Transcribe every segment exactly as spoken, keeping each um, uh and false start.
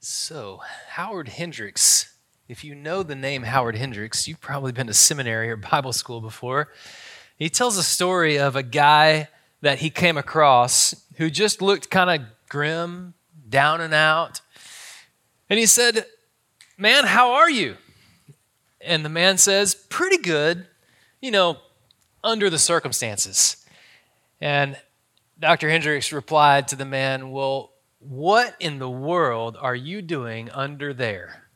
So, Howard Hendricks, if you know the name Howard Hendricks, you've probably been to seminary or Bible school before. He tells a story of a guy that he came across who just looked kind of grim, down and out. And he said, "Man, how are you?" And the man says, "Pretty good, you know, under the circumstances." And Doctor Hendricks replied to the man, "Well, what in the world are you doing under there?"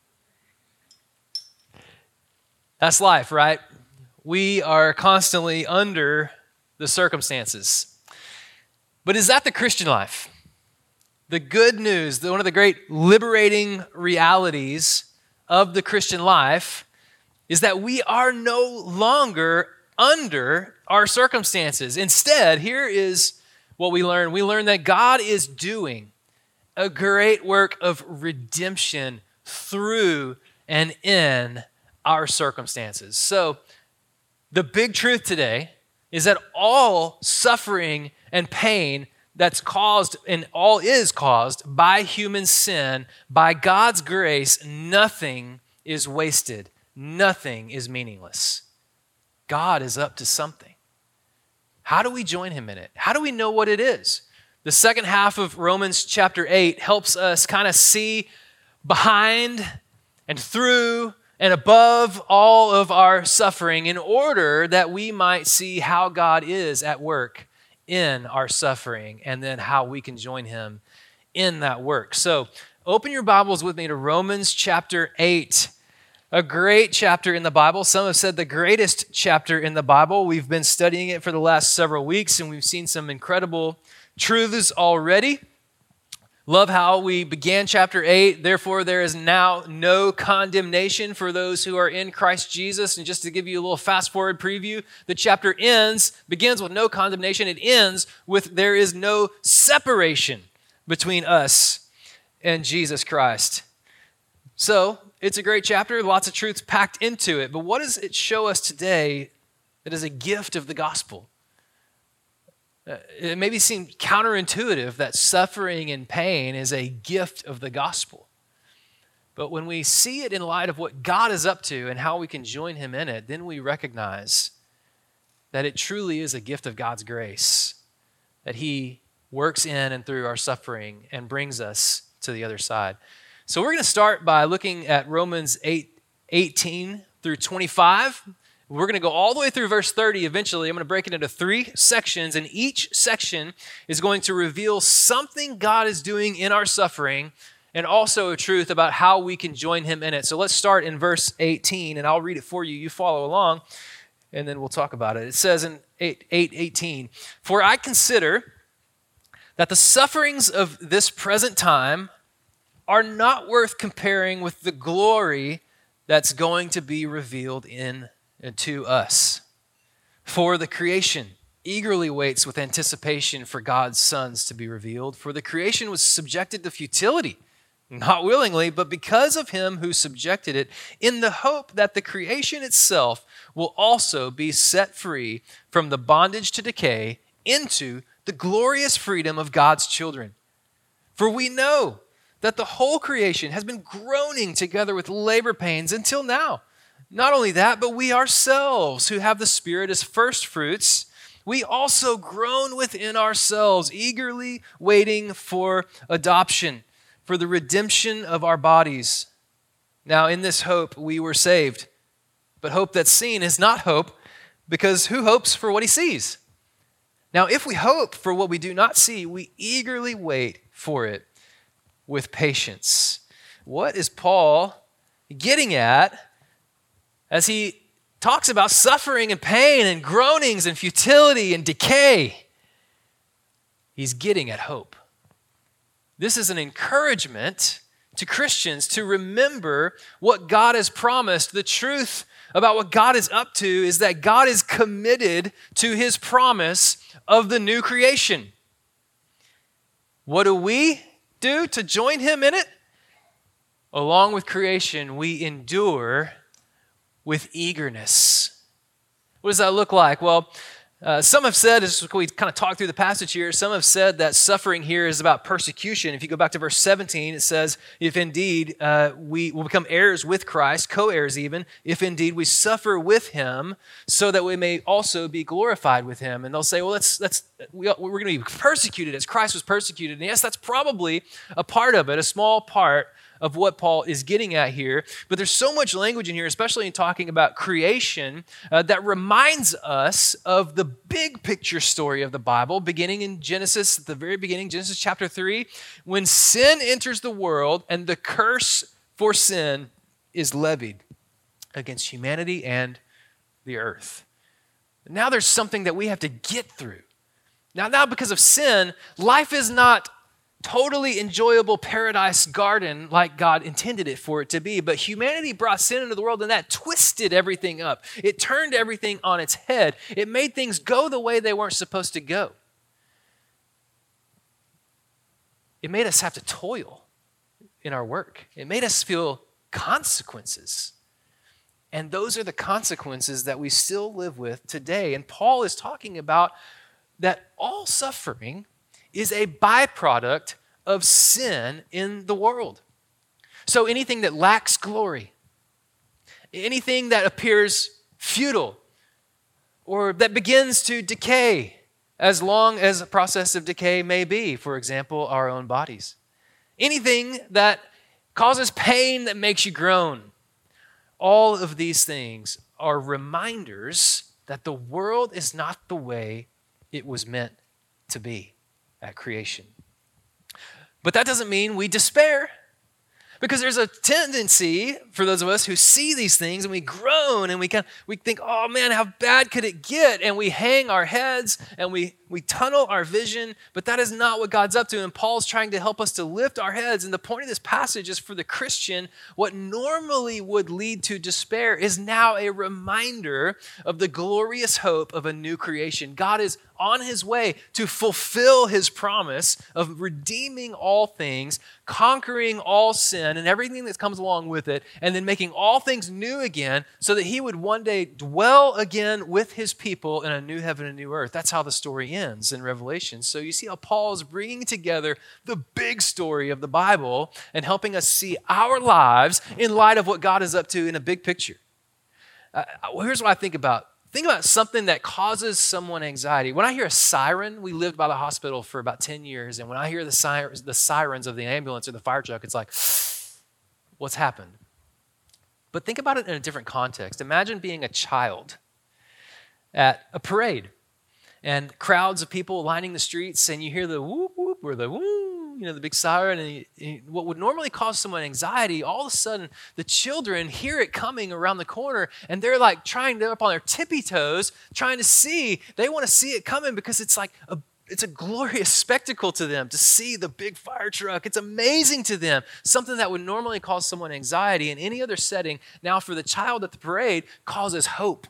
That's life, right? We are constantly under the circumstances. But is that the Christian life? The good news, the, one of the great liberating realities of the Christian life is that we are no longer under our circumstances. Instead, here is what we learn. We learn that God is doing a great work of redemption through and in our circumstances. So, the big truth today is that all suffering and pain that's caused and all is caused by human sin, by God's grace, nothing is wasted. Nothing is meaningless. God is up to something. How do we join him in it? How do we know what it is? The second half of Romans chapter eight helps us kind of see behind and through and above all of our suffering in order that we might see how God is at work in our suffering and then how we can join him in that work. So open your Bibles with me to Romans chapter eight. A great chapter in the Bible. Some have said the greatest chapter in the Bible. We've been studying it for the last several weeks, and we've seen some incredible truths already. Love how we began chapter eight. Therefore, there is now no condemnation for those who are in Christ Jesus. And just to give you a little fast-forward preview, the chapter ends, begins with no condemnation. It ends with there is no separation between us and Jesus Christ. So, it's a great chapter, lots of truths packed into it. But what does it show us today that is a gift of the gospel? Uh, it maybe seems counterintuitive that suffering and pain is a gift of the gospel. But when we see it in light of what God is up to and how we can join him in it, then we recognize that it truly is a gift of God's grace, that he works in and through our suffering and brings us to the other side. So we're going to start by looking at Romans eight, eighteen through twenty-five. We're going to go all the way through verse thirty eventually. I'm going to break it into three sections, and each section is going to reveal something God is doing in our suffering and also a truth about how we can join him in it. So let's start in verse eighteen, and I'll read it for you. You follow along, and then we'll talk about it. It says in eight eighteen, "For I consider that the sufferings of this present time are not worth comparing with the glory that's going to be revealed in and to us. For the creation eagerly waits with anticipation for God's sons to be revealed. For the creation was subjected to futility, not willingly, but because of him who subjected it, in the hope that the creation itself will also be set free from the bondage to decay into the glorious freedom of God's children. For we know that the whole creation has been groaning together with labor pains until now. Not only that, but we ourselves who have the Spirit as first fruits, we also groan within ourselves, eagerly waiting for adoption, for the redemption of our bodies. Now in this hope we were saved. But hope that's seen is not hope, because who hopes for what he sees? Now if we hope for what we do not see, we eagerly wait for it with patience." What is Paul getting at as he talks about suffering and pain and groanings and futility and decay? He's getting at hope. This is an encouragement to Christians to remember what God has promised. The truth about what God is up to is that God is committed to his promise of the new creation. What do we do to join him in it? Along with creation, we endure with eagerness. What does that look like? Well, Uh, some have said, as we kind of talked through the passage here, some have said that suffering here is about persecution. If you go back to verse seventeen, it says, if indeed uh, we will become heirs with Christ, co-heirs even, if indeed we suffer with him, so that we may also be glorified with him. And they'll say, well, that's, that's, we, we're going to be persecuted as Christ was persecuted. And yes, that's probably a part of it, a small part of what Paul is getting at here. But there's so much language in here, especially in talking about creation, uh, that reminds us of the big picture story of the Bible, beginning in Genesis, at the very beginning, Genesis chapter three, when sin enters the world and the curse for sin is levied against humanity and the earth. Now there's something that we have to get through. Now, now because of sin, life is not totally enjoyable paradise garden like God intended it for it to be. But humanity brought sin into the world, and that twisted everything up. It turned everything on its head. It made things go the way they weren't supposed to go. It made us have to toil in our work. It made us feel consequences. And those are the consequences that we still live with today. And Paul is talking about that all suffering is a byproduct of sin in the world. So anything that lacks glory, anything that appears futile, or that begins to decay, as long as a process of decay may be, for example, our own bodies. Anything that causes pain that makes you groan, all of these things are reminders that the world is not the way it was meant to be at creation. But that doesn't mean we despair, because there's a tendency for those of us who see these things and we groan and we kind of, we think, oh man, how bad could it get? And we hang our heads and we, we tunnel our vision, but that is not what God's up to. And Paul's trying to help us to lift our heads. And the point of this passage is for the Christian, what normally would lead to despair is now a reminder of the glorious hope of a new creation. God is on his way to fulfill his promise of redeeming all things, conquering all sin and everything that comes along with it, and then making all things new again so that he would one day dwell again with his people in a new heaven and new earth. That's how the story ends in Revelation. So you see how Paul is bringing together the big story of the Bible and helping us see our lives in light of what God is up to in a big picture. Uh, here's what I think about. Think about something that causes someone anxiety. When I hear a siren, we lived by the hospital for about ten years, and when I hear the sirens, the sirens of the ambulance or the fire truck, it's like, what's happened? But think about it in a different context. Imagine being a child at a parade, and crowds of people lining the streets, and you hear the whoop, whoop, or the woo, you know, the big siren, and you, you, what would normally cause someone anxiety, all of a sudden, the children hear it coming around the corner, and they're like trying to, up on their tippy toes, trying to see, they want to see it coming because it's like a It's a glorious spectacle to them to see the big fire truck. It's amazing to them. Something that would normally cause someone anxiety in any other setting, now for the child at the parade, causes hope.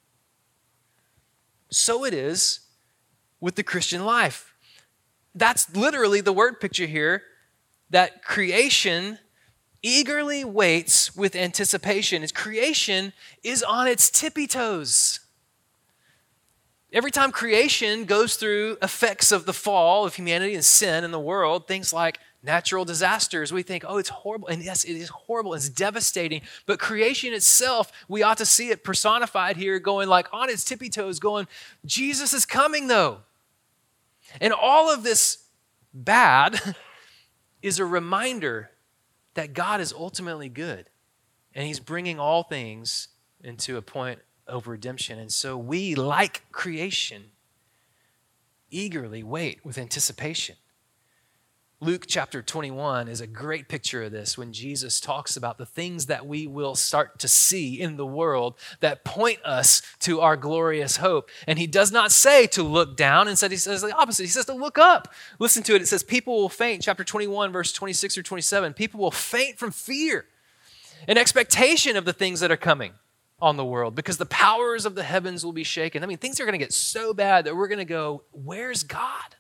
So it is with the Christian life. That's literally the word picture here, that creation eagerly waits with anticipation. Its creation is on its tippy toes. Every time creation goes through effects of the fall of humanity and sin in the world, things like natural disasters, we think, oh, it's horrible. And yes, it is horrible. It's devastating. But creation itself, we ought to see it personified here, going like on its tippy toes, going, Jesus is coming though. And all of this bad is a reminder that God is ultimately good. And he's bringing all things into a point of redemption. And so we, like creation, eagerly wait with anticipation. Luke chapter twenty-one is a great picture of this when Jesus talks about the things that we will start to see in the world that point us to our glorious hope. And he does not say to look down. Instead, he says the opposite. He says to look up. Listen to it. It says, people will faint, chapter twenty-one, verse twenty-six or twenty-seven. People will faint from fear and expectation of the things that are coming on the world, because the powers of the heavens will be shaken. I mean, things are going to get so bad that we're going to go, where's God?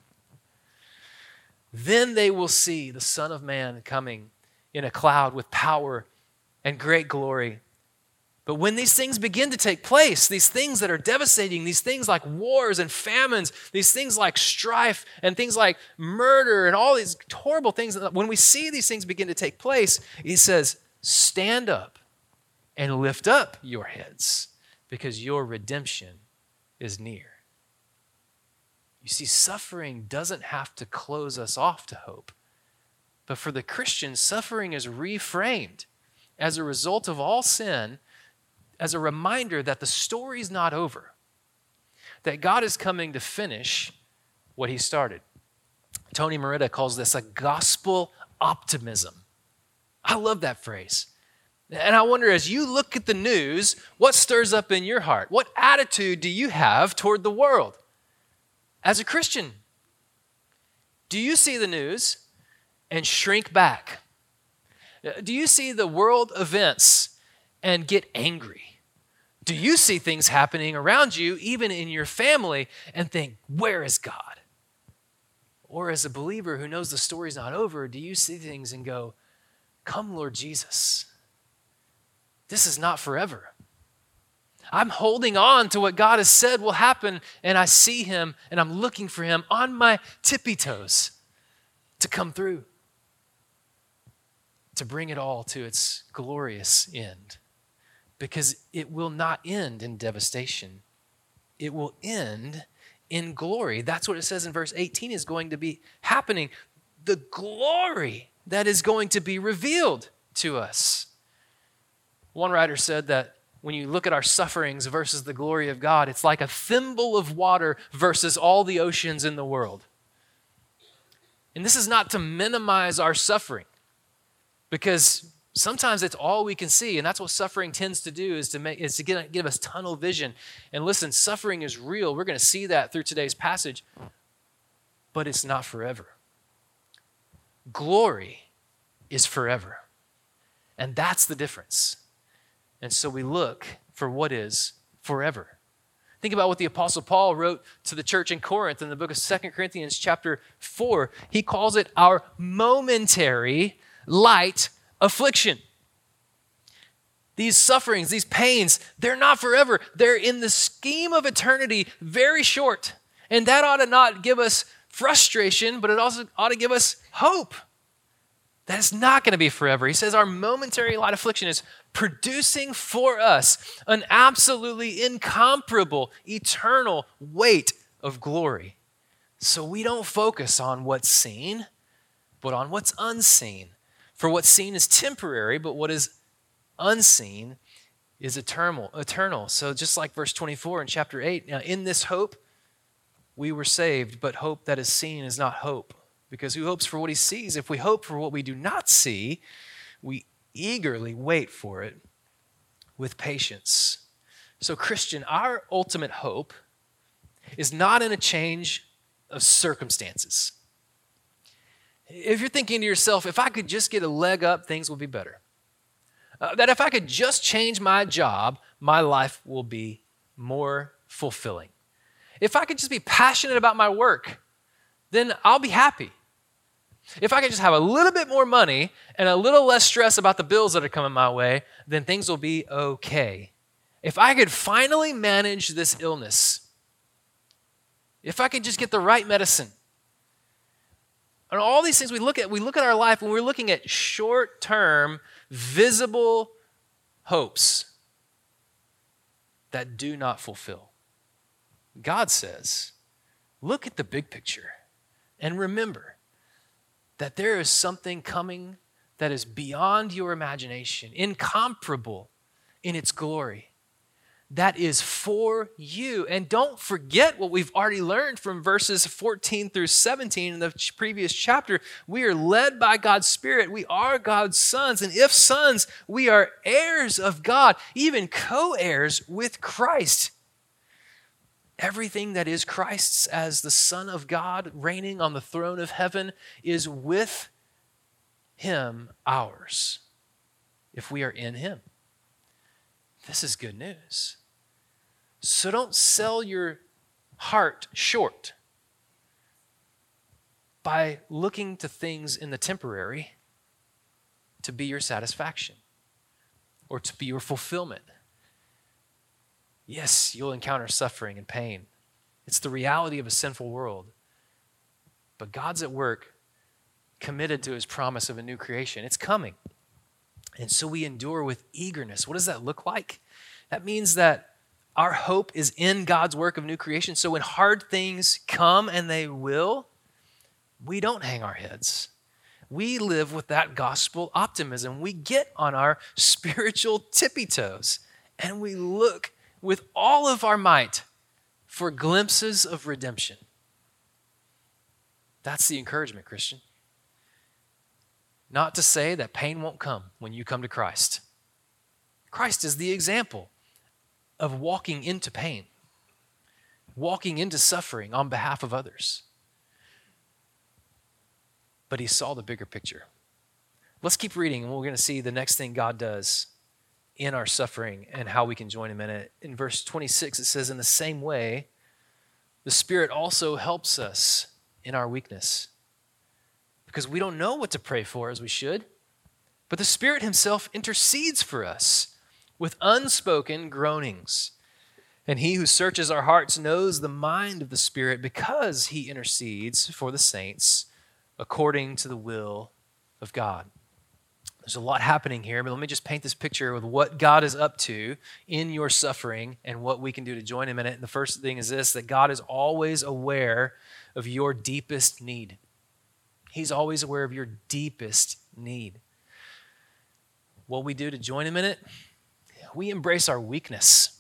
Then they will see the Son of Man coming in a cloud with power and great glory. But when these things begin to take place, these things that are devastating, these things like wars and famines, these things like strife and things like murder and all these horrible things, when we see these things begin to take place, he says, stand up and lift up your heads because your redemption is near. You see, suffering doesn't have to close us off to hope. But for the Christian, suffering is reframed as a result of all sin, as a reminder that the story's not over, that God is coming to finish what he started. Tony Merida calls this a gospel optimism. I love that phrase. And I wonder, as you look at the news, what stirs up in your heart? What attitude do you have toward the world? As a Christian, do you see the news and shrink back? Do you see the world events and get angry? Do you see things happening around you, even in your family, and think, where is God? Or as a believer who knows the story's not over, do you see things and go, come, Lord Jesus. This is not forever. I'm holding on to what God has said will happen, and I see him, and I'm looking for him on my tippy toes to come through, to bring it all to its glorious end. Because it will not end in devastation. It will end in glory. That's what it says in verse eighteen is going to be happening. The glory that is going to be revealed to us. One writer said that when you look at our sufferings versus the glory of God, it's like a thimble of water versus all the oceans in the world. And this is not to minimize our suffering, because sometimes it's all we can see, and that's what suffering tends to do, is to make is to get, give us tunnel vision. And listen, suffering is real. We're going to see that through today's passage, but it's not forever. Glory is forever, and that's the difference. And so we look for what is forever. Think about what the Apostle Paul wrote to the church in Corinth in the book of Second Corinthians chapter four. He calls it our momentary light affliction. These sufferings, these pains, they're not forever. They're in the scheme of eternity very short. And that ought to not give us frustration, but it also ought to give us hope that it's not going to be forever. He says our momentary light affliction is producing for us an absolutely incomparable, eternal weight of glory. So we don't focus on what's seen, but on what's unseen. For what's seen is temporary, but what is unseen is eternal. eternal. So just like verse twenty-four in chapter eight, now in this hope we were saved, but hope that is seen is not hope. Because who hopes for what he sees? If we hope for what we do not see, we eagerly wait for it with patience. So Christian, our ultimate hope is not in a change of circumstances. If you're thinking to yourself, if I could just get a leg up, things will be better. Uh, that if I could just change my job, my life will be more fulfilling. If I could just be passionate about my work, then I'll be happy. If I could just have a little bit more money and a little less stress about the bills that are coming my way, then things will be okay. If I could finally manage this illness, if I could just get the right medicine, and all these things we look at, we look at our life and we're looking at short-term, visible hopes that do not fulfill. God says, look at the big picture and remember that there is something coming that is beyond your imagination, incomparable in its glory, that is for you. And don't forget what we've already learned from verses fourteen through seventeen in the previous chapter. We are led by God's Spirit. We are God's sons. And if sons, we are heirs of God, even co-heirs with Christ. Everything that is Christ's as the Son of God reigning on the throne of heaven is with him ours if we are in him. This is good news. So don't sell your heart short by looking to things in the temporary to be your satisfaction or to be your fulfillment. Yes, you'll encounter suffering and pain. It's the reality of a sinful world. But God's at work, committed to his promise of a new creation. It's coming. And so we endure with eagerness. What does that look like? That means that our hope is in God's work of new creation. So when hard things come, and they will, we don't hang our heads. We live with that gospel optimism. We get on our spiritual tippy toes, and we look with all of our might for glimpses of redemption. That's the encouragement, Christian. Not to say that pain won't come when you come to Christ. Christ is the example of walking into pain, walking into suffering on behalf of others. But he saw the bigger picture. Let's keep reading, and we're going to see the next thing God does in our suffering and how we can join him in it. In verse twenty-six, it says, in the same way, the Spirit also helps us in our weakness, because we don't know what to pray for as we should, but the Spirit himself intercedes for us with unspoken groanings. And he who searches our hearts knows the mind of the Spirit, because he intercedes for the saints according to the will of God. There's a lot happening here, but let me just paint this picture with what God is up to in your suffering and what we can do to join him in it. And the first thing is this, that God is always aware of your deepest need. He's always aware of your deepest need. What we do to join him in it, we embrace our weakness.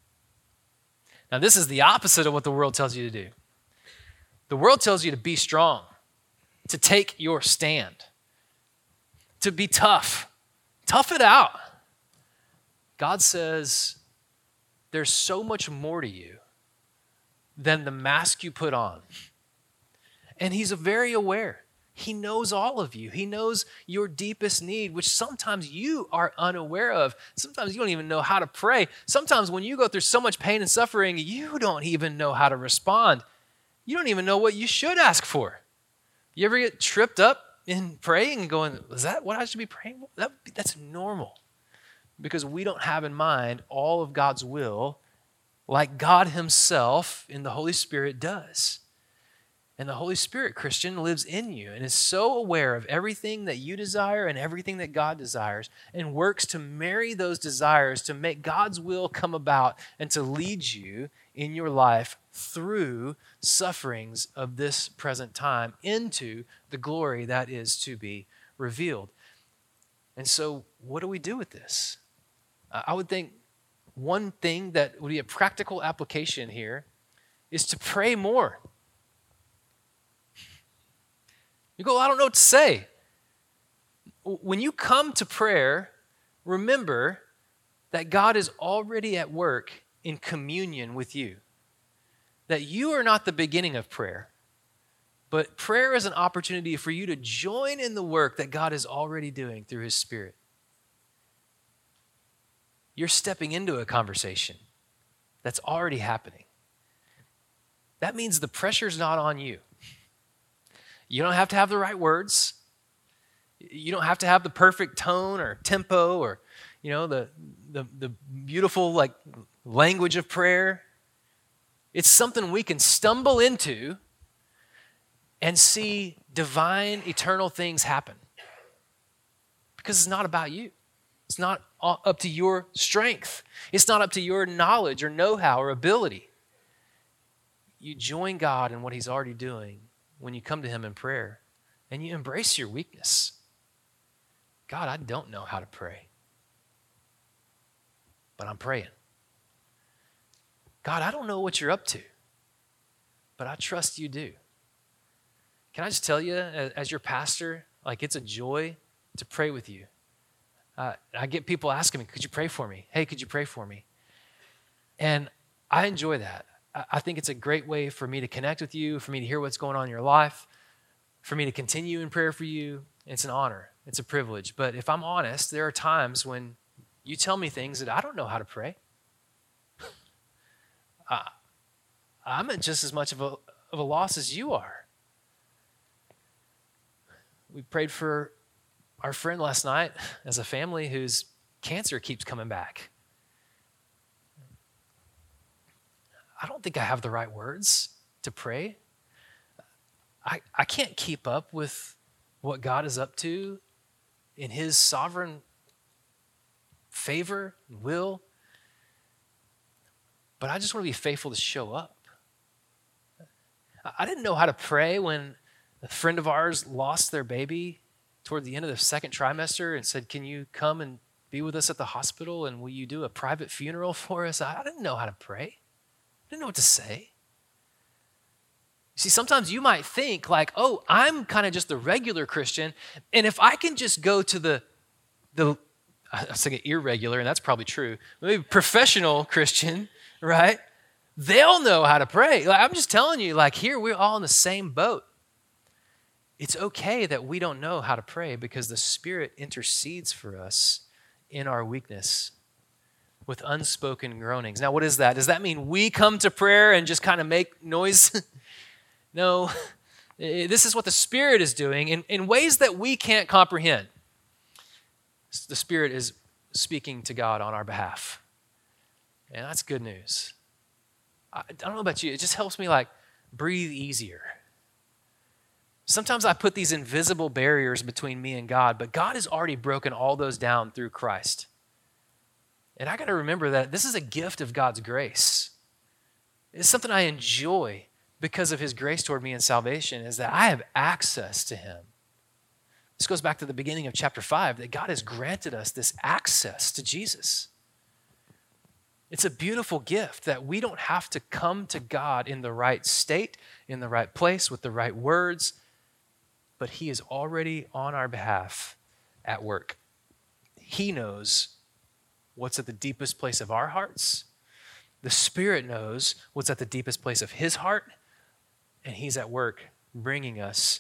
Now, this is the opposite of what the world tells you to do. The world tells you to be strong, to take your stand, to be tough. Tough it out. God says there's so much more to you than the mask you put on. And he's very aware. He knows all of you. He knows your deepest need, which sometimes you are unaware of. Sometimes you don't even know how to pray. Sometimes when you go through so much pain and suffering, you don't even know how to respond. You don't even know what you should ask for. You ever get tripped up in praying and going, is that what I should be praying for? That, that's normal, because we don't have in mind all of God's will like God himself in the Holy Spirit does. And the Holy Spirit, Christian, lives in you and is so aware of everything that you desire and everything that God desires, and works to marry those desires to make God's will come about and to lead you in your life through sufferings of this present time into the glory that is to be revealed. And so what do we do with this? I would think one thing that would be a practical application here is to pray more. You go, I don't know what to say. When you come to prayer, remember that God is already at work in communion with you. That you are not the beginning of prayer, but prayer is an opportunity for you to join in the work that God is already doing through his Spirit. You're stepping into a conversation that's already happening. That means the pressure's not on you. You don't have to have the right words. You don't have to have the perfect tone or tempo or, you know, the, the, the beautiful like language of prayer. It's something we can stumble into and see divine, eternal things happen. Because it's not about you. It's not up to your strength. It's not up to your knowledge or know-how or ability. You join God in what he's already doing when you come to him in prayer, and you embrace your weakness. God, I don't know how to pray, but I'm praying. God, I don't know what you're up to, but I trust you do. Can I just tell you, as your pastor, like it's a joy to pray with you. Uh, I get people asking me, could you pray for me? Hey, could you pray for me? And I enjoy that. I think it's a great way for me to connect with you, for me to hear what's going on in your life, for me to continue in prayer for you. It's an honor. It's a privilege. But if I'm honest, there are times when you tell me things that I don't know how to pray. I, I'm at just as much of a, of a loss as you are. We prayed for our friend last night as a family whose cancer keeps coming back. I don't think I have the right words to pray. I, I can't keep up with what God is up to in his sovereign favor and will. But I just want to be faithful to show up. I didn't know how to pray when a friend of ours lost their baby toward the end of the second trimester and said, can you come and be with us at the hospital and will you do a private funeral for us? I didn't know how to pray. I didn't know what to say. You see, sometimes you might think like, oh, I'm kind of just a regular Christian, and if I can just go to the, the I was thinking irregular, and that's probably true, maybe professional Christian, right? They'll know how to pray. Like, I'm just telling you, like here, we're all in the same boat. It's okay that we don't know how to pray because the Spirit intercedes for us in our weakness with unspoken groanings. Now, what is that? Does that mean we come to prayer and just kind of make noise? No, this is what the Spirit is doing in, in ways that we can't comprehend. The Spirit is speaking to God on our behalf. And that's good news. I, I don't know about you, it just helps me like breathe easier. Sometimes I put these invisible barriers between me and God, but God has already broken all those down through Christ. And I got to remember that this is a gift of God's grace. It's something I enjoy because of his grace toward me in salvation, is that I have access to him. This goes back to the beginning of chapter five, that God has granted us this access to Jesus. It's a beautiful gift that we don't have to come to God in the right state, in the right place, with the right words, but he is already on our behalf at work. He knows what's at the deepest place of our hearts. The Spirit knows what's at the deepest place of his heart, and he's at work bringing us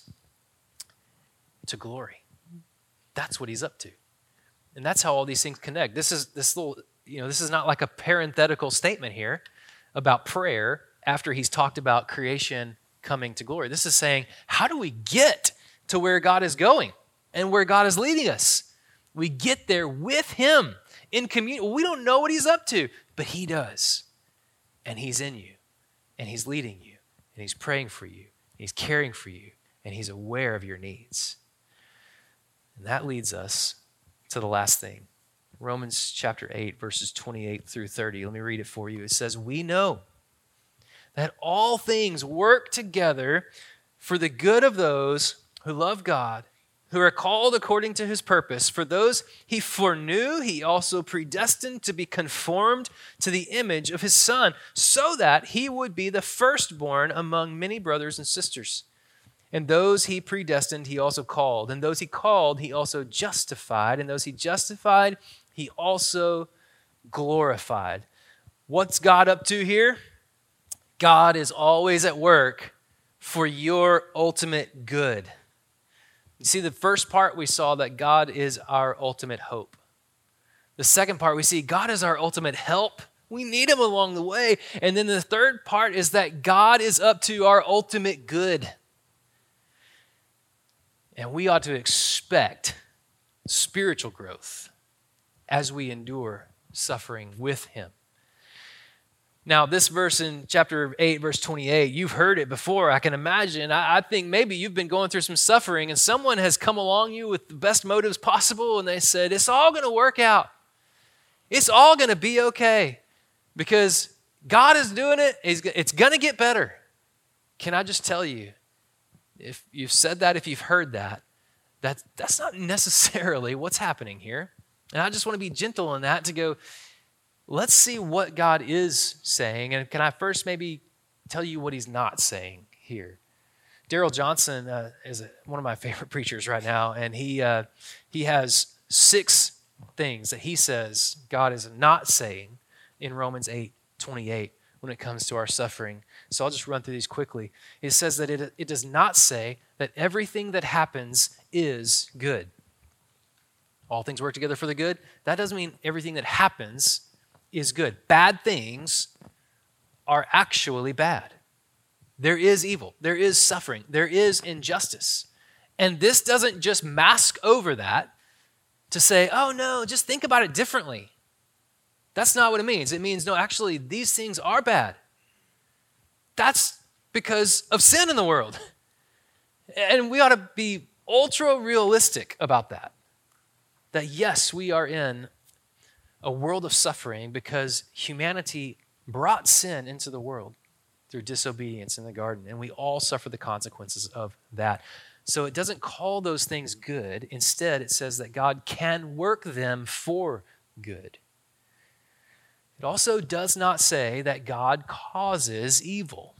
to glory. That's what he's up to. And that's how all these things connect. This is this little, you know, this is not like a parenthetical statement here about prayer after he's talked about creation coming to glory. This is saying, how do we get to where God is going and where God is leading us? We get there with him in communion. We don't know what he's up to, but he does. And he's in you, and he's leading you, and he's praying for you, and he's caring for you, and he's aware of your needs. And that leads us to the last thing. Romans chapter eight, verses twenty-eight through thirty. Let me read it for you. It says, we know that all things work together for the good of those who love God, who are called according to his purpose. For those he foreknew, he also predestined to be conformed to the image of his Son, so that he would be the firstborn among many brothers and sisters. And those he predestined, he also called. And those he called, he also justified. And those he justified, he also glorified. What's God up to here? God is always at work for your ultimate good. You see, the first part we saw that God is our ultimate hope. The second part we see God is our ultimate help. We need him along the way. And then the third part is that God is up to our ultimate good. And we ought to expect spiritual growth as we endure suffering with him. Now, this verse in chapter eight, verse twenty-eight, you've heard it before, I can imagine. I, I think maybe you've been going through some suffering and someone has come along you with the best motives possible and they said, it's all going to work out. It's all going to be okay because God is doing it. It's going to get better. Can I just tell you, if you've said that, if you've heard that, that that's not necessarily what's happening here. And I just want to be gentle in that to go, let's see what God is saying. And can I first maybe tell you what he's not saying here? Daryl Johnson uh, is a, one of my favorite preachers right now, and he uh, he has six things that he says God is not saying in Romans eight twenty-eight when it comes to our suffering. So I'll just run through these quickly. It says that it, it does not say that everything that happens is good. All things work together for the good. That doesn't mean everything that happens is good. Bad things are actually bad. There is evil. There is suffering. There is injustice. And this doesn't just mask over that to say, oh no, just think about it differently. That's not what it means. It means, no, actually, these things are bad. That's because of sin in the world. And we ought to be ultra realistic about that. That yes, we are in a world of suffering because humanity brought sin into the world through disobedience in the garden, and we all suffer the consequences of that. So it doesn't call those things good. Instead, it says that God can work them for good. It also does not say that God causes evil.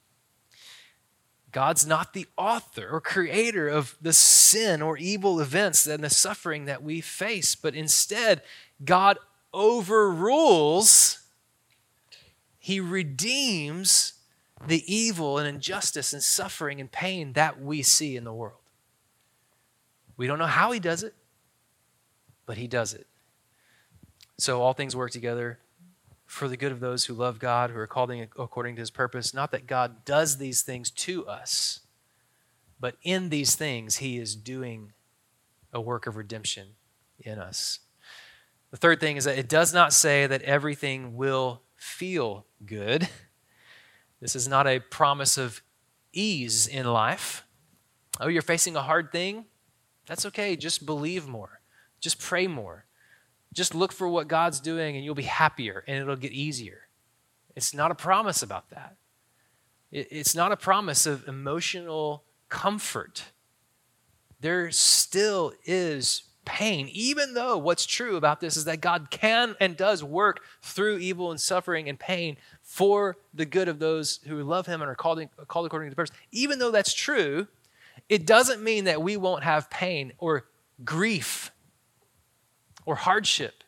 God's not the author or creator of the sin or evil events and the suffering that we face, but instead, God overrules, he redeems the evil and injustice and suffering and pain that we see in the world. We don't know how he does it, but he does it. So all things work together for the good of those who love God, who are called according to his purpose. Not that God does these things to us, but in these things he is doing a work of redemption in us. The third thing is that it does not say that everything will feel good. This is not a promise of ease in life. Oh, you're facing a hard thing? That's okay. Just believe more. Just pray more. Just look for what God's doing and you'll be happier and it'll get easier. It's not a promise about that. It's not a promise of emotional comfort. There still is pain, even though what's true about this is that God can and does work through evil and suffering and pain for the good of those who love him and are called, called according to the purpose. Even though that's true, it doesn't mean that we won't have pain or grief or hardship.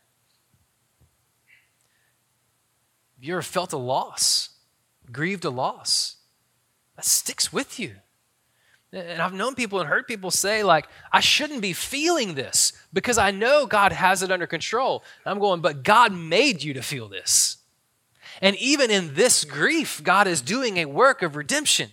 Have you ever felt a loss, grieved a loss? That sticks with you. And I've known people and heard people say, like, I shouldn't be feeling this because I know God has it under control. And I'm going, but God made you to feel this. And even in this grief, God is doing a work of redemption.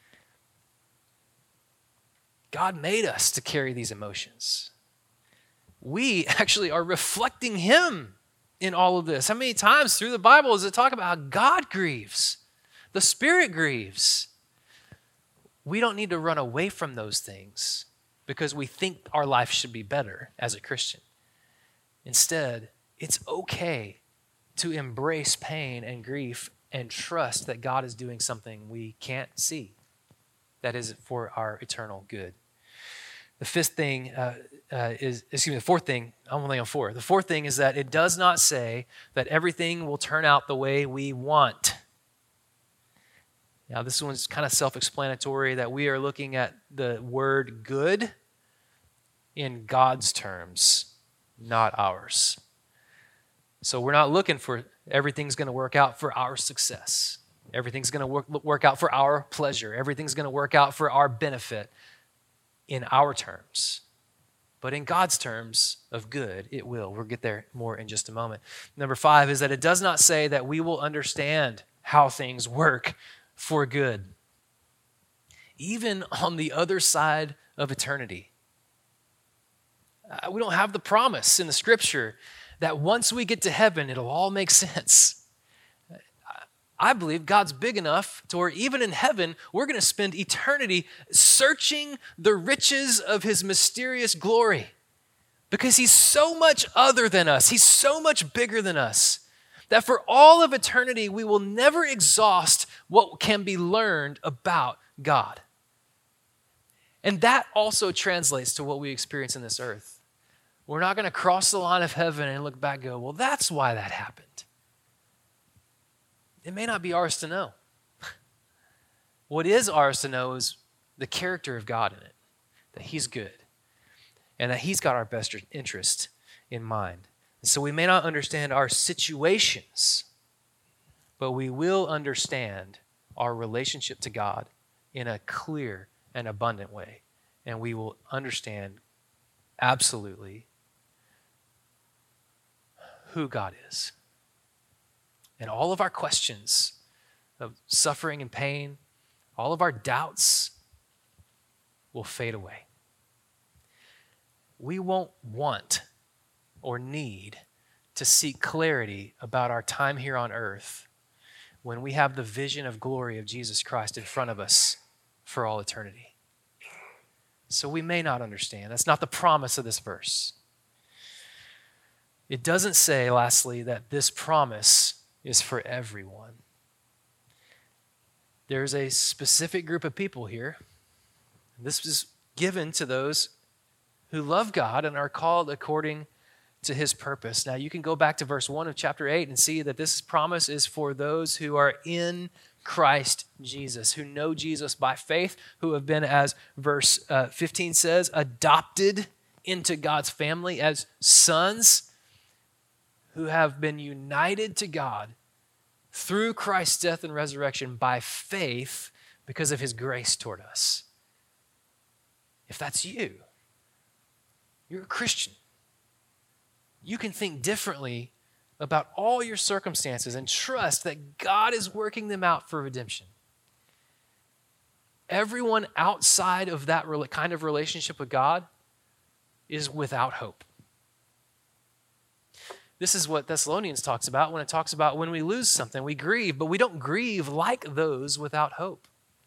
God made us to carry these emotions. We actually are reflecting him in all of this. How many times through the Bible does it talk about how God grieves? The Spirit grieves. We don't need to run away from those things because we think our life should be better as a Christian. Instead, it's okay to embrace pain and grief and trust that God is doing something we can't see that is for our eternal good. The fifth thing uh, uh, is, excuse me, the fourth thing, I'm only on four. The fourth thing is that it does not say that everything will turn out the way we want. Now, this one's kind of self-explanatory that we are looking at the word good in God's terms, not ours. So we're not looking for everything's going to work out for our success. Everything's going to work, work out for our pleasure. Everything's going to work out for our benefit in our terms. But in God's terms of good, it will. We'll get there more in just a moment. Number five is that it does not say that we will understand how things work for good, even on the other side of eternity. Uh, we don't have the promise in the scripture that once we get to heaven, it'll all make sense. I believe God's big enough to where even in heaven, we're going to spend eternity searching the riches of his mysterious glory because he's so much other than us. He's so much bigger than us that for all of eternity, we will never exhaust what can be learned about God. And that also translates to what we experience in this earth. We're not going to cross the line of heaven and look back and go, well, that's why that happened. It may not be ours to know. What is ours to know is the character of God in it, that he's good, and that he's got our best interest in mind. And so we may not understand our situations, but we will understand our relationship to God in a clear and abundant way. And we will understand absolutely who God is. And all of our questions of suffering and pain, all of our doubts will fade away. We won't want or need to seek clarity about our time here on earth when we have the vision of glory of Jesus Christ in front of us for all eternity. So we may not understand. That's not the promise of this verse. It doesn't say, lastly, that this promise is for everyone. There's a specific group of people here. This is given to those who love God and are called according to his purpose. Now, you can go back to verse one of chapter eight and see that this promise is for those who are in Christ Jesus, who know Jesus by faith, who have been, as verse uh, fifteen says, adopted into God's family as sons, who have been united to God through Christ's death and resurrection by faith because of his grace toward us. If that's you, you're a Christian. You can think differently about all your circumstances and trust that God is working them out for redemption. Everyone outside of that kind of relationship with God is without hope. This is what Thessalonians talks about when it talks about when we lose something, we grieve, but we don't grieve like those without hope.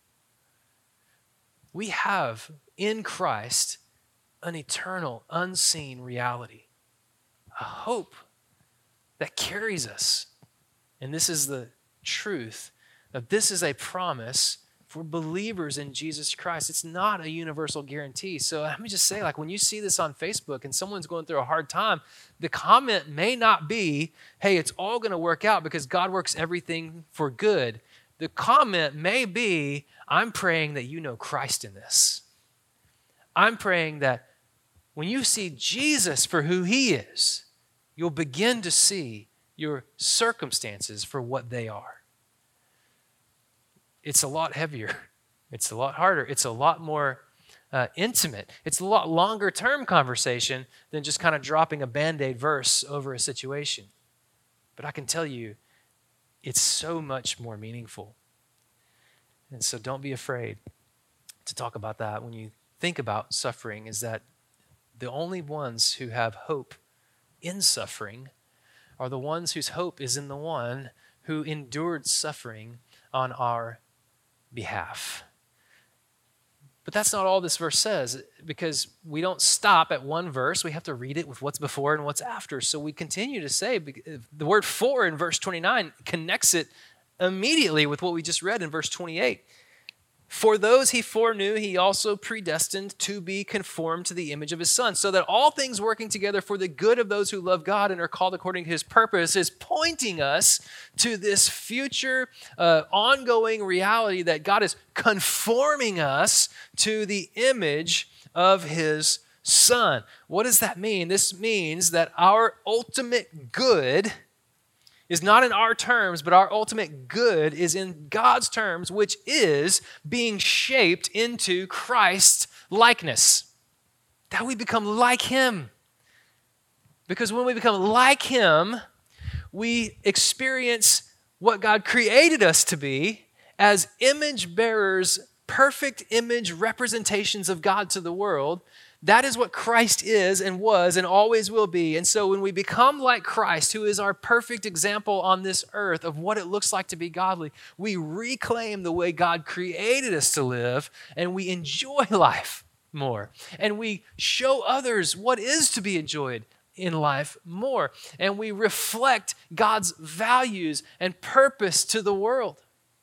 We have in Christ an eternal, unseen reality, a hope that carries us. And this is the truth, that this is a promise for believers in Jesus Christ. It's not a universal guarantee. So let me just say, like, when you see this on Facebook and someone's going through a hard time, the comment may not be, hey, it's all going to work out because God works everything for good. The comment may be, I'm praying that you know Christ in this. I'm praying that when you see Jesus for who he is, you'll begin to see your circumstances for what they are. It's a lot heavier. It's a lot harder. It's a lot more uh, intimate. It's a lot longer term conversation than just kind of dropping a Band-Aid verse over a situation. But I can tell you, it's so much more meaningful. And so don't be afraid to talk about that when you think about suffering, is that the only ones who have hope in suffering are the ones whose hope is in the one who endured suffering on our behalf. But that's not all this verse says, because we don't stop at one verse. We have to read it with what's before and what's after. So we continue to say, the word for in verse twenty-nine connects it immediately with what we just read in verse twenty-eight. For those he foreknew, he also predestined to be conformed to the image of his Son, so that all things working together for the good of those who love God and are called according to his purpose is pointing us to this future uh, ongoing reality that God is conforming us to the image of his Son. What does that mean? This means that our ultimate good is not in our terms, but our ultimate good is in God's terms, which is being shaped into Christ's likeness. That we become like him. Because when we become like him, we experience what God created us to be as image bearers, perfect image representations of God to the world. That is what Christ is and was and always will be. And so when we become like Christ, who is our perfect example on this earth of what it looks like to be godly, we reclaim the way God created us to live, and we enjoy life more. And we show others what is to be enjoyed in life more. And we reflect God's values and purpose to the world,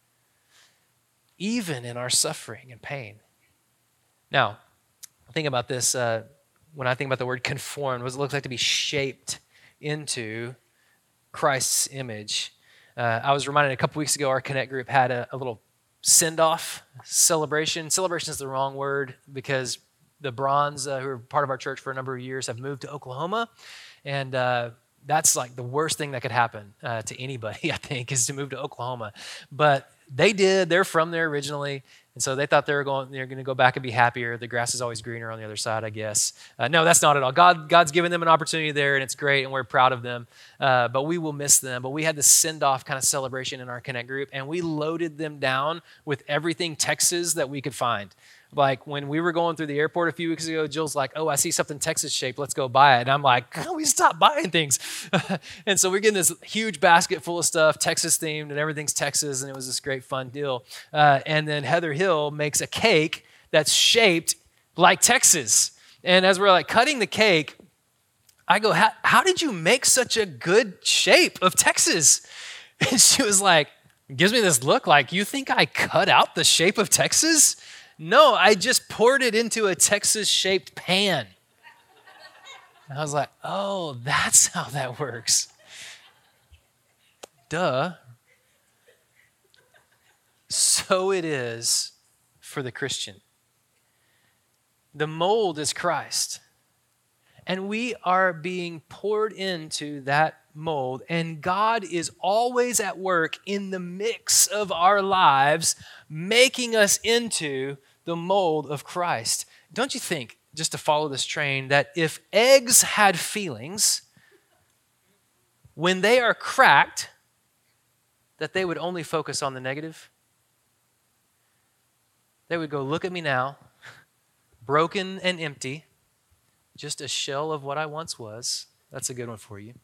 even in our suffering and pain. Now, think about this, uh, when I think about the word conformed, what does it look like to be shaped into Christ's image? Uh, I was reminded a couple weeks ago, our Connect group had a, a little send-off celebration. Celebration is the wrong word, because the Bronze, uh, who are part of our church for a number of years, have moved to Oklahoma. And uh, that's like the worst thing that could happen uh, to anybody, I think, is to move to Oklahoma. But they did. They're from there originally. And so they thought they were going, they're going to go back and be happier. The grass is always greener on the other side, I guess. Uh, no, that's not at all. God, God's given them an opportunity there, and it's great, and we're proud of them. Uh, but we will miss them. But we had this send-off kind of celebration in our Connect group, and we loaded them down with everything Texas that we could find. Like when we were going through the airport a few weeks ago, Jill's like, oh, I see something Texas shaped. Let's go buy it. And I'm like, oh, we stop buying things. And so we're getting this huge basket full of stuff, Texas themed, and everything's Texas. And it was this great fun deal. Uh, and then Heather Hill makes a cake that's shaped like Texas. And as we're like cutting the cake, I go, how, how did you make such a good shape of Texas? And she was like, gives me this look like, you think I cut out the shape of Texas? No, I just poured it into a Texas-shaped pan. And I was like, oh, that's how that works. Duh. So it is for the Christian. The mold is Christ. And we are being poured into that mold, and God is always at work in the mix of our lives, making us into the mold of Christ. Don't you think, just to follow this train, that if eggs had feelings, when they are cracked, that they would only focus on the negative? They would go, look at me now, broken and empty, just a shell of what I once was. That's a good one for you.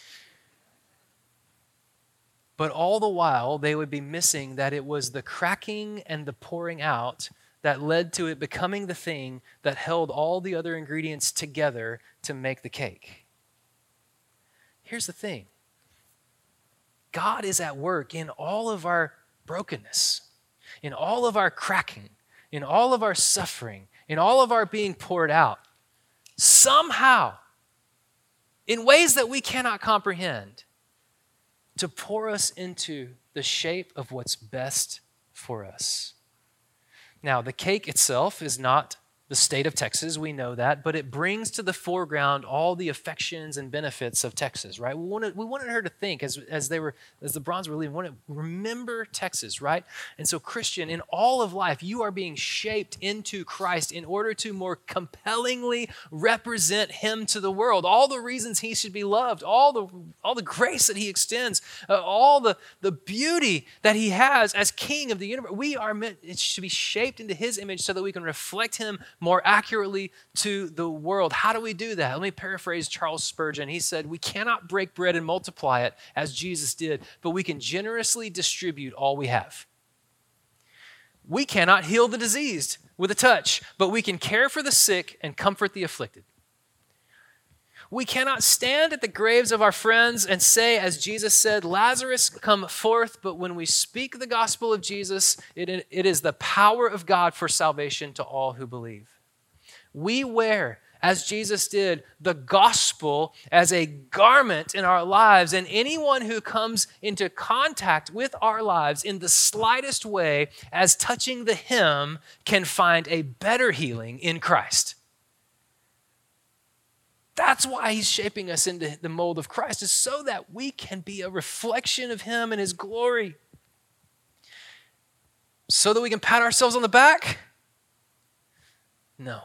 But all the while, they would be missing that it was the cracking and the pouring out that led to it becoming the thing that held all the other ingredients together to make the cake. Here's the thing. God is at work in all of our brokenness, in all of our cracking, in all of our suffering, in all of our being poured out. Somehow, in ways that we cannot comprehend, to pour us into the shape of what's best for us. Now, the cake itself is not the state of Texas, we know that, but it brings to the foreground all the affections and benefits of Texas, right? We wanted, we wanted her to think, as, as they were, as the Browns were leaving, we wanted, remember Texas, right? And so, Christian, in all of life, you are being shaped into Christ in order to more compellingly represent Him to the world. All the reasons He should be loved, all the, all the grace that He extends, uh, all the, the beauty that He has as King of the universe. We are meant to be shaped into His image so that we can reflect Him more accurately to the world. How do we do that? Let me paraphrase Charles Spurgeon. He said, we cannot break bread and multiply it as Jesus did, but we can generously distribute all we have. We cannot heal the diseased with a touch, but we can care for the sick and comfort the afflicted. We cannot stand at the graves of our friends and say, as Jesus said, Lazarus, come forth. But when we speak the gospel of Jesus, it, it is the power of God for salvation to all who believe. We wear, as Jesus did, the gospel as a garment in our lives. And anyone who comes into contact with our lives in the slightest way as touching the hem can find a better healing in Christ. That's why He's shaping us into the mold of Christ, is so that we can be a reflection of Him and His glory. So that we can pat ourselves on the back? No.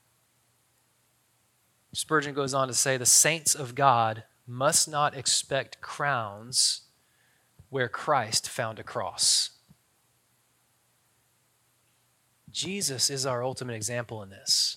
Spurgeon goes on to say, the saints of God must not expect crowns where Christ found a cross. Jesus is our ultimate example in this.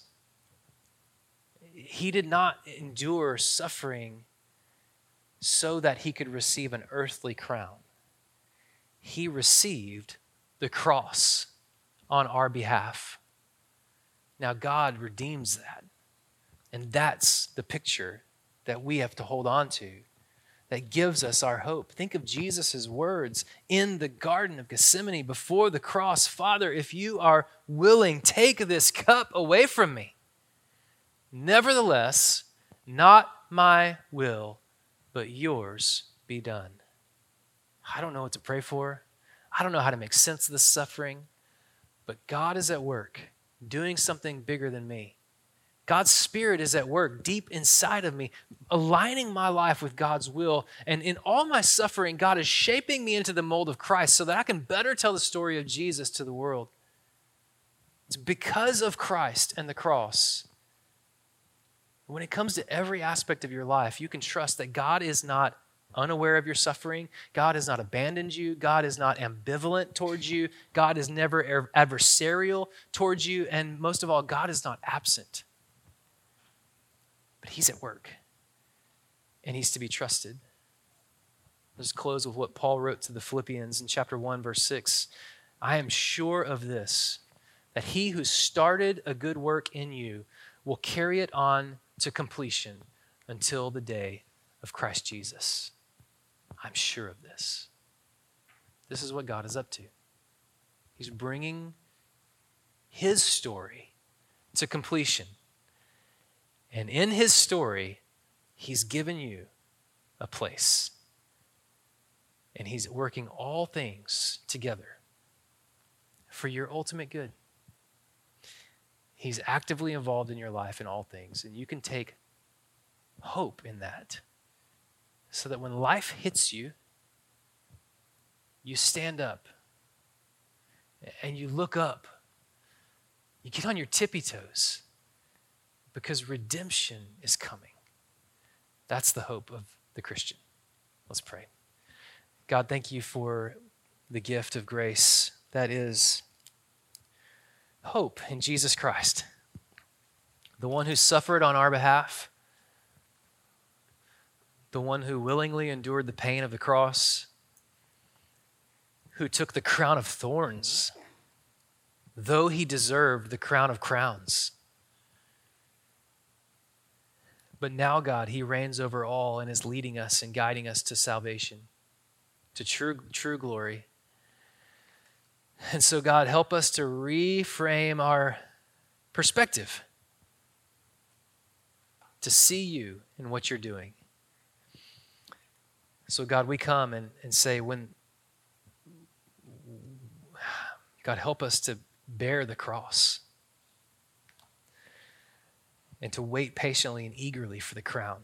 He did not endure suffering so that He could receive an earthly crown. He received the cross on our behalf. Now God redeems that. And that's the picture that we have to hold on to, that gives us our hope. Think of Jesus' words in the Garden of Gethsemane before the cross. Father, if you are willing, take this cup away from me. Nevertheless, not my will, but yours be done. I don't know what to pray for. I don't know how to make sense of this suffering, but God is at work doing something bigger than me. God's Spirit is at work deep inside of me, aligning my life with God's will. And in all my suffering, God is shaping me into the mold of Christ so that I can better tell the story of Jesus to the world. It's because of Christ and the cross. When it comes to every aspect of your life, you can trust that God is not unaware of your suffering. God has not abandoned you. God is not ambivalent towards you. God is never adversarial towards you. And most of all, God is not absent. But he's at work. And he's to be trusted. Let's close with what Paul wrote to the Philippians in chapter one, verse six. I am sure of this, that he who started a good work in you will carry it on to completion until the day of Christ Jesus. I'm sure of this. This is what God is up to. He's bringing his story to completion. And in his story, he's given you a place. And he's working all things together for your ultimate good. He's actively involved in your life in all things, and you can take hope in that so that when life hits you, you stand up and you look up. You get on your tippy toes because redemption is coming. That's the hope of the Christian. Let's pray. God, thank you for the gift of grace that is hope in Jesus Christ, the one who suffered on our behalf, the one who willingly endured the pain of the cross, who took the crown of thorns, though he deserved the crown of crowns. But now, God, he reigns over all and is leading us and guiding us to salvation, to true, true glory. And so, God, help us to reframe our perspective, to see you in what you're doing. So, God, we come and, and say, when, God, help us to bear the cross and to wait patiently and eagerly for the crown.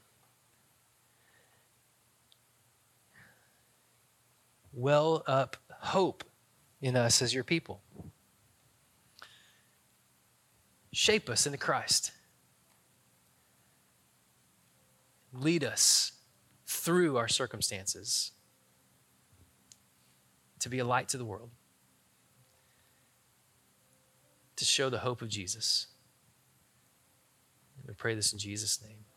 Well up hope in us as your people. Shape us into Christ. Lead us through our circumstances to be a light to the world, to show the hope of Jesus. We pray this in Jesus' name.